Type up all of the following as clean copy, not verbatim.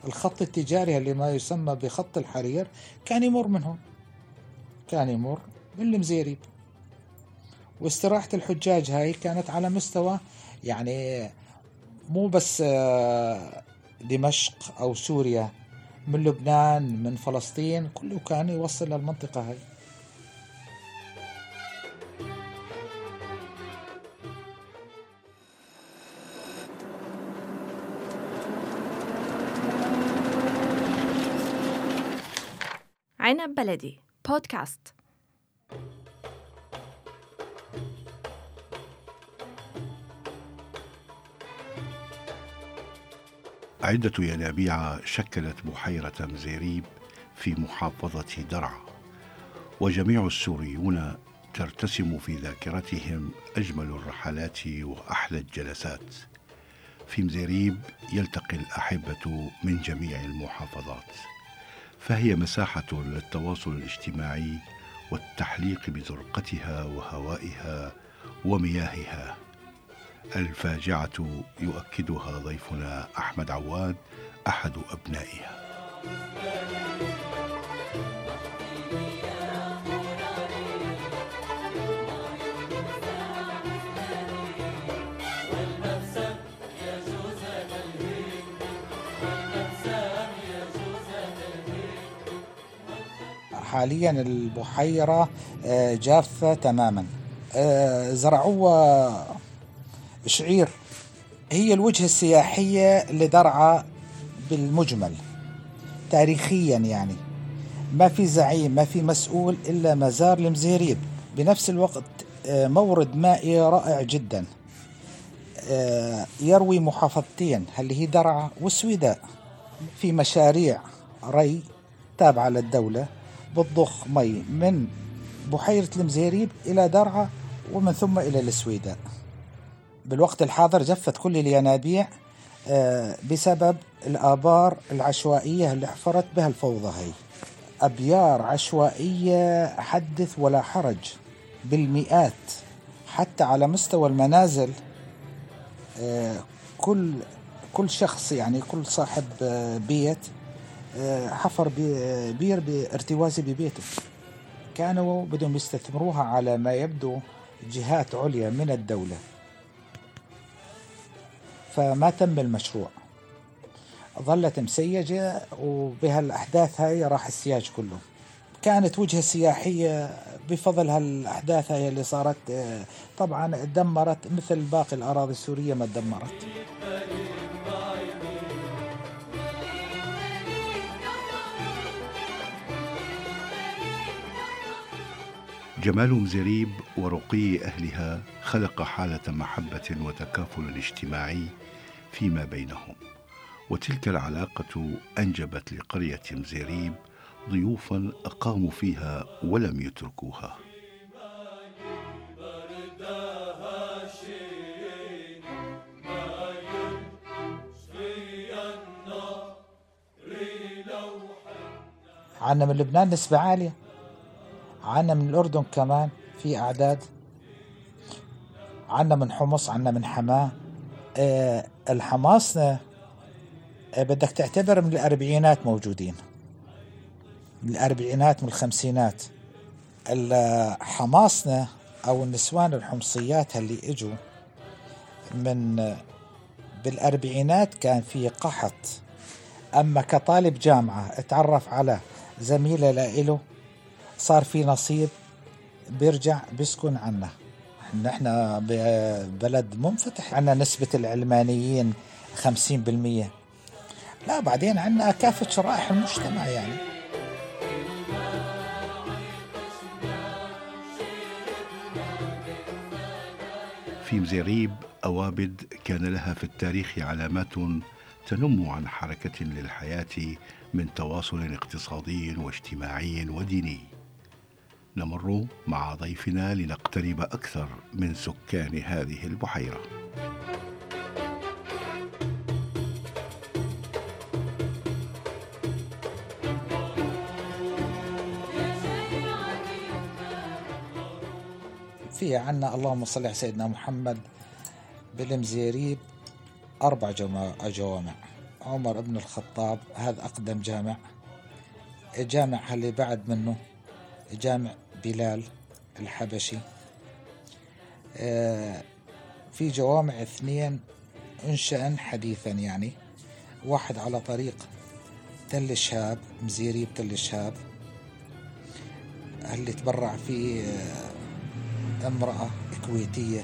الخط التجاري اللي ما يسمى بخط الحرير كان يمر منهم، كان يمر من المزيريب. واستراحة الحجاج هاي كانت على مستوى يعني مو بس دمشق أو سوريا، من لبنان من فلسطين كله كان يوصل للمنطقة هاي. عنب بلدي بودكاست. عدة ينابيع شكلت بحيرة مزيريب في محافظة درعا، وجميع السوريون ترتسم في ذاكرتهم أجمل الرحلات وأحلى الجلسات. في مزيريب يلتقي الأحبة من جميع المحافظات، فهي مساحة للتواصل الاجتماعي والتحليق بزرقتها وهوائها ومياهها. الفاجعة يؤكدها ضيفنا أحمد عواد أحد أبنائها. حاليا البحيرة جافة تماما، زرعوها شعير. هي الوجهة السياحية لدرعا بالمجمل تاريخيا، يعني ما في زعيم ما في مسؤول إلا مزار المزيريب. بنفس الوقت مورد مائي رائع جدا، يروي محافظتين اللي هي درعا والسويداء. في مشاريع ري تابعة للدولة بتضخ مي من بحيرة المزيريب إلى درعا ومن ثم إلى السويداء. بالوقت الحاضر جفت كل الينابيع بسبب الآبار العشوائية اللي حفرت بها الفوضى. هي أبيار عشوائية حدث ولا حرج بالمئات، حتى على مستوى المنازل. كل شخص يعني كل صاحب بيت حفر بير بارتوازي ببيته. كانوا بدهم يستثمروها على ما يبدو جهات عليا من الدولة، فما تم المشروع، ظلت مسيجة، وبها الأحداث هاي راح السياج كله. كانت وجهة سياحية بفضل هالأحداث هاي اللي صارت. طبعا دمرت مثل باقي الأراضي السورية ما دمرت. جمال مزيريب ورقي أهلها خلق حالة محبة وتكافل اجتماعي فيما بينهم، وتلك العلاقة أنجبت لقرية مزيريب ضيوفا أقاموا فيها ولم يتركوها. عنا من لبنان نسبة عالية، عنا من الأردن كمان في أعداد، عنا من حمص، عنا من حماة. الحماصنة بدك تعتبر من الأربعينات موجودين، من الأربعينات من الخمسينات. الحماصنة أو النسوان الحمصيات اللي إجوا من بالأربعينات كان في قحط. أما كطالب جامعة اتعرف على زميلة لإله، صار في نصيب، بيرجع بيسكن عنا. نحن بلد منفتح، عنا نسبة العلمانيين 50%. لا بعدين عنا كافة شرائح المجتمع يعني. في مزيريب أوابد كان لها في التاريخ علامات تنم عن حركة للحياة من تواصل اقتصادي واجتماعي وديني. نمر مع ضيفنا لنقترب أكثر من سكان هذه البحيرة. في عنا اللهم صل على سيدنا محمد بالمزيريب 4 جوامع. عمر بن الخطاب، هذا أقدم جامع. الجامع اللي بعد منه جامع بلال الحبشي. في جوامع 2 انشأ حديثا، يعني واحد على طريق تل الشهاب، مزيريب تل الشهاب، اللي تبرع فيه امرأة كويتية.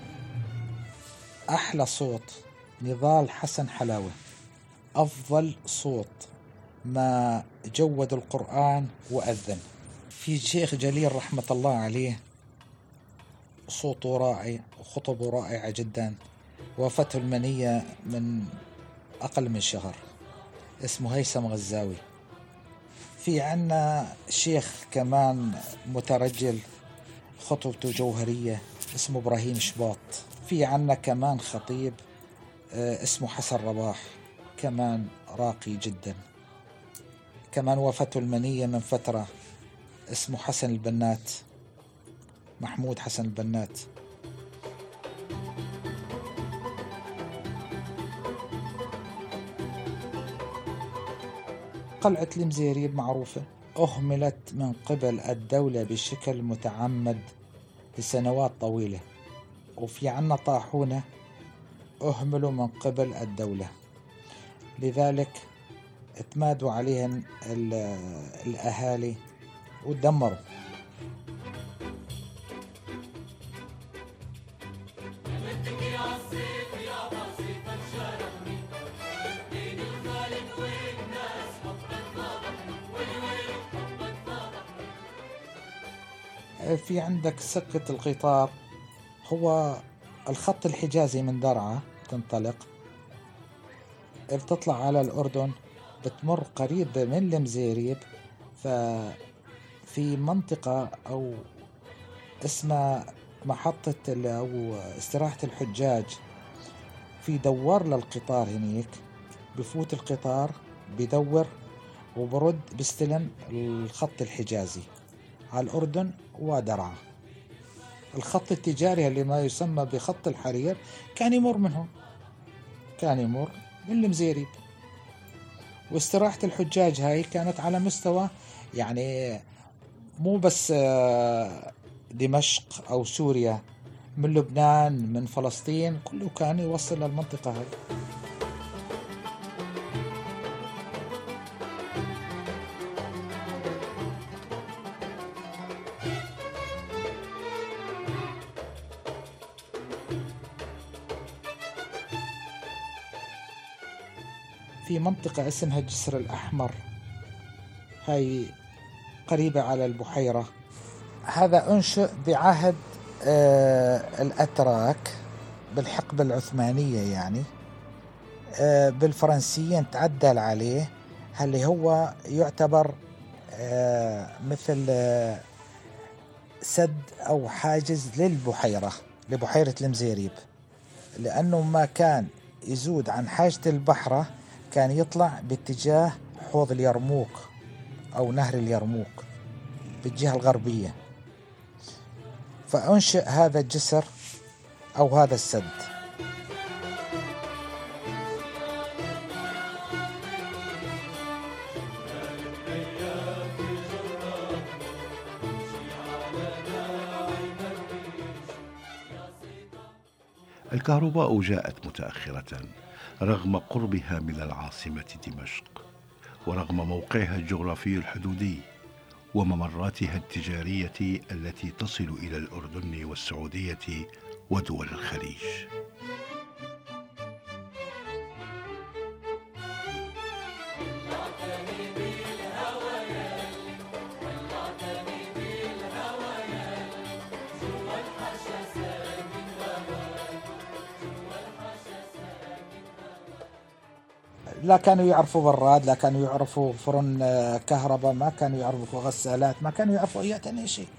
أحلى صوت نضال حسن حلاوة، أفضل صوت ما جود القرآن وأذن. في شيخ جليل رحمة الله عليه، صوته رائع وخطبه رائعة جدا، وفاته المنية من أقل من شهر، اسمه هيثم غزاوي. في عنا شيخ كمان مترجل، خطبته جوهرية، اسمه إبراهيم شباط. في عنا كمان خطيب اسمه حسن رباح، كمان راقي جدا. كمان وفاته المنية من فترة، اسمه حسن البنات، محمود حسن البنات. قلعة المزيريب معروفة، أهملت من قبل الدولة بشكل متعمد لسنوات طويلة. وفي عنا طاحونة أهملوا من قبل الدولة، لذلك اتمادوا عليهم الأهالي ودمروا. في عندك سكة القطار، هو الخط الحجازي من درعا تنطلق، بتطلع على الأردن، بتمر قريب من المزيريب، ففي منطقة أو اسمها محطة أو استراحة الحجاج، في دوار للقطار هنيك، بفوت القطار بدور وبرد بستلم الخط الحجازي على الأردن ودرعا. الخط التجاري اللي ما يسمى بخط الحرير كان يمر منهم، كان يمر من المزيريب. واستراحة الحجاج هاي كانت على مستوى، يعني مو بس دمشق أو سوريا، من لبنان من فلسطين، كله كان يوصل للمنطقة هاي. في منطقة اسمها الجسر الأحمر، هاي قريبة على البحيرة. هذا أنشئ بعهد الأتراك بالحقبة العثمانية، يعني بالفرنسيين تعدل عليه، اللي هو يعتبر مثل سد أو حاجز للبحيرة، لبحيرة المزيريب، لأنه ما كان يزود عن حاجة البحرة كان يطلع باتجاه حوض اليرموك أو نهر اليرموك بالجهة الغربية، فأنشئ هذا الجسر أو هذا السد. الكهرباء جاءت متأخرة رغم قربها من العاصمة دمشق، ورغم موقعها الجغرافي الحدودي وممراتها التجارية التي تصل إلى الأردن والسعودية ودول الخليج. لا كانوا يعرفوا براد، لا كانوا يعرفوا فرن كهرباء، ما كانوا يعرفوا غسالات، ما كانوا يعرفوا أي شيء.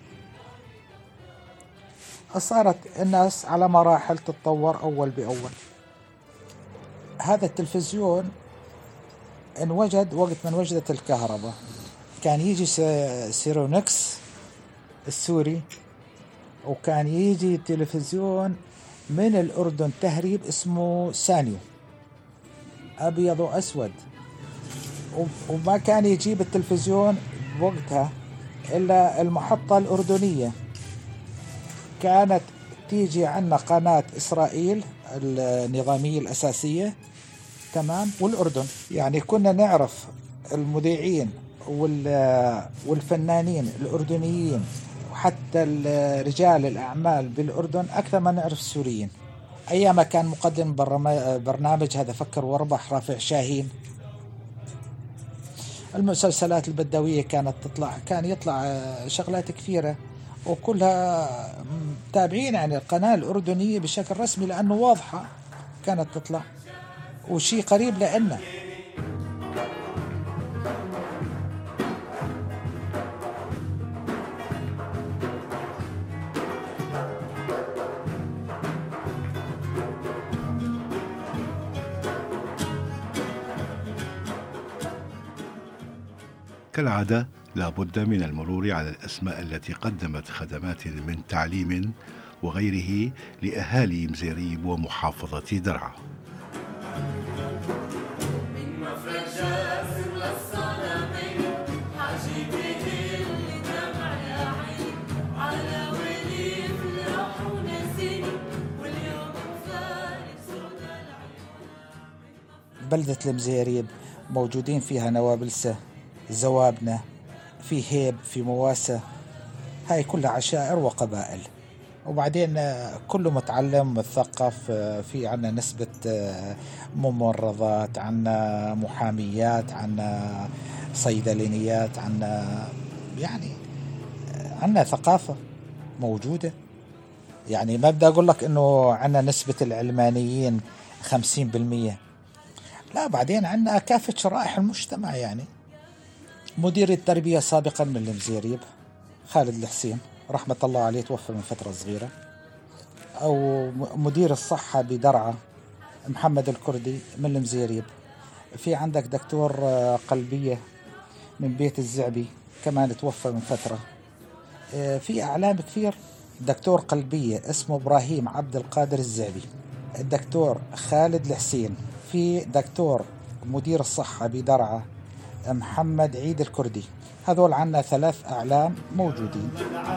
صارت الناس على مراحل تتطور أول بأول. هذا التلفزيون انوجد وقت من وجدت الكهرباء، كان يجي سيرونكس السوري، وكان يجي تلفزيون من الأردن تهريب اسمه سانيو. أبيض وأسود، وما كان يجيب التلفزيون بوقتها إلا المحطة الأردنية. كانت تيجي عنا قناة إسرائيل النظامية الأساسية، تمام، والأردن. يعني كنا نعرف المذيعين والفنانين الأردنيين وحتى رجال الأعمال بالأردن أكثر ما نعرف السوريين. أيام كان مقدم برنامج هذا فكر واربح رافع شاهين. المسلسلات البدوية كانت تطلع، كان يطلع شغلات كثيرة وكلها تابعين يعني القناة الأردنية بشكل رسمي، لأنه واضحة كانت تطلع وشي قريب لنا. كالعادة لا بد من المرور على الأسماء التي قدمت خدمات من تعليم وغيره لأهالي مزيريب ومحافظة درعا. بلدة المزيريب موجودين فيها نوابلسة، زوابنة، في هيب، في مواسة، هاي كلها عشائر وقبائل. وبعدين كله متعلم مثقف، في عنا نسبة ممرضات، عنا محاميات، عنا صيدلينيات، عنا يعني عنا ثقافة موجودة. يعني ما بدي أقول لك إنه عنا نسبة العلمانيين 50%، لا، بعدين عنا كافة شرائح المجتمع. يعني مدير التربية سابقا من المزيريب خالد الحسين رحمة الله عليه، توفى من فترة صغيرة. أو مدير الصحة بدرعا محمد الكردي من المزيريب. في عندك دكتور قلبية من بيت الزعبي كمان توفى من فترة. في أعلام كثير. دكتور قلبية اسمه إبراهيم عبد القادر الزعبي، الدكتور خالد الحسين. في دكتور مدير الصحة بدرعا محمد عيد الكردي. هذول عنا 3 أعلام موجودين.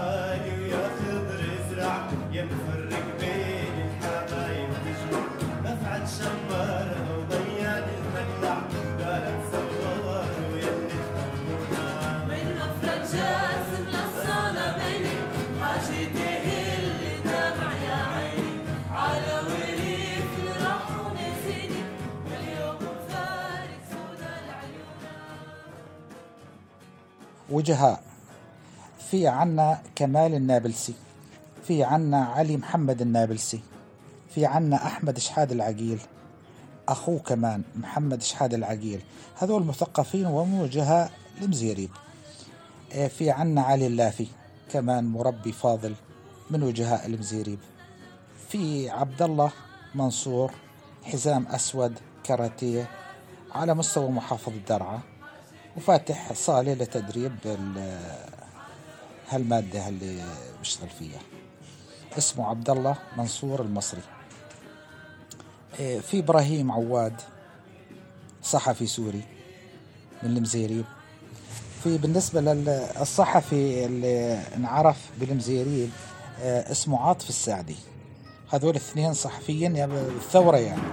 وجهاء، في عنا كمال النابلسي، في عنا علي محمد النابلسي، في عنا أحمد شحاد العقيل، أخوه كمان محمد شحاد العقيل. هذول مثقفين ووجهاء المزيريب. في عنا علي اللافي كمان مربي فاضل من وجهاء المزيريب. في عبد الله منصور حزام أسود كاراتيه على مستوى محافظة درعا، وفاتح صالة لتدريب هالمادة اللي بيشتغل فيها، اسمه عبد الله منصور المصري. في إبراهيم عواد صحفي سوري من المزيريب. في بالنسبة للصحفي اللي انعرف بالمزيريب اسمه عاطف السعدي. هذول 2 صحفيين الثورة يعني.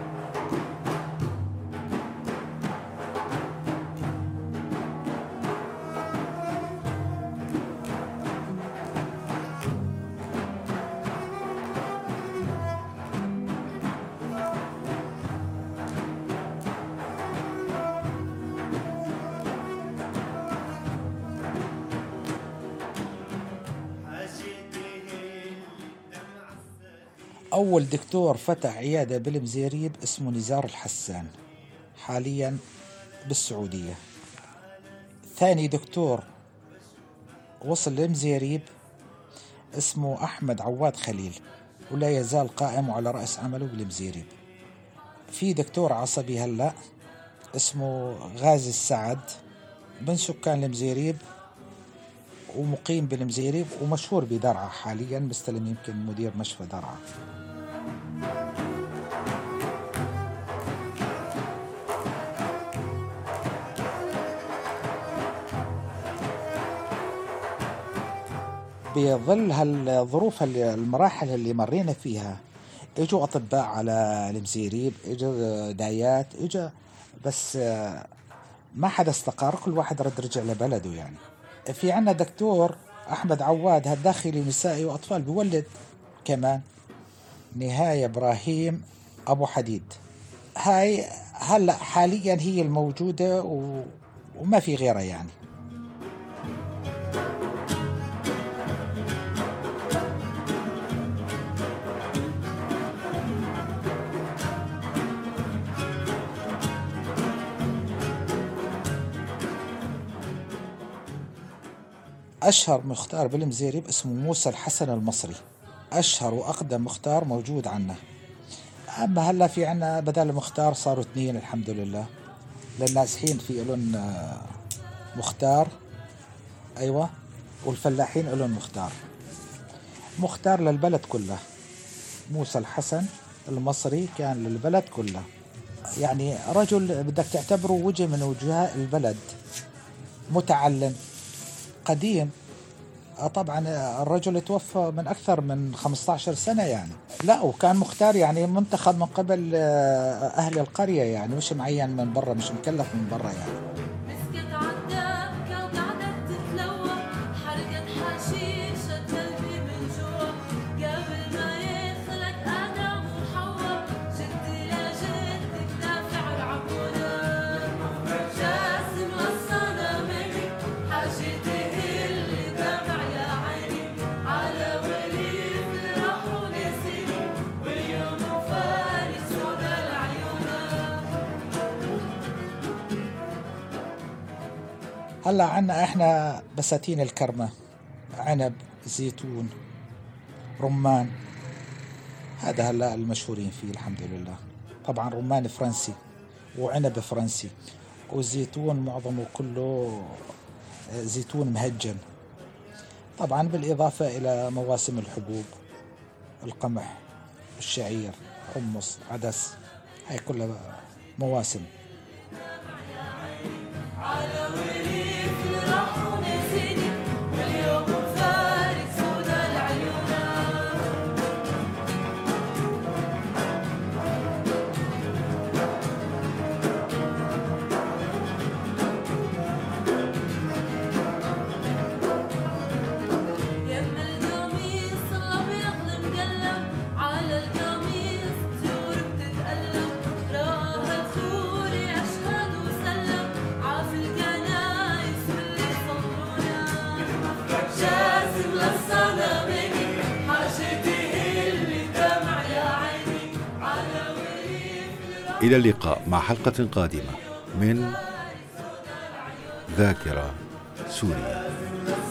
أول دكتور فتح عيادة بالمزيريب اسمه نزار الحسان، حاليا بالسعودية. ثاني دكتور وصل للمزيريب اسمه أحمد عواد خليل، ولا يزال قائم على رأس عمله بالمزيريب. في دكتور عصبي هلأ اسمه غازي السعد من سكان المزيريب ومقيم بالمزيريب ومشهور بدرعا، حاليا مستلم يمكن مدير مشفى درعا. بظل هالظروف المراحل اللي مرينا فيها اجوا اطباء على المزيريب، اجوا دايات، اجوا بس ما حدا استقر، كل واحد رجع لبلده. يعني في عنا دكتور احمد عواد هالداخلي نسائي واطفال بيولد كمان، نهاية ابراهيم ابو حديد، هاي هلا حاليا هي الموجودة وما في غيرها. يعني أشهر مختار بالمزيريب اسمه موسى الحسن المصري، أشهر وأقدم مختار موجود عنا. أما هلا في عنا بدل مختار صاروا 2 الحمد لله، للنازحين في لهم مختار، أيوة، والفلاحين لهم مختار للبلد كله. موسى الحسن المصري كان للبلد كله، يعني رجل بدك تعتبره وجه من وجهاء البلد، متعلم قديم. طبعا الرجل توفى من أكثر من 15 سنة يعني. لا، وكان مختار يعني منتخب من قبل أهل القرية، يعني مش معين من برا، مش مكلف من برا يعني. هلا عنا احنا بساتين الكرمة، عنب، زيتون، رمان، هذا هلا المشهورين فيه الحمد لله. طبعا رمان فرنسي وعنب فرنسي، والزيتون معظمه كله زيتون مهجن، طبعا بالإضافة إلى مواسم الحبوب، القمح، الشعير، حمص، عدس، هاي كلها مواسم. إلى اللقاء مع حلقة قادمة من ذاكرة سوريا.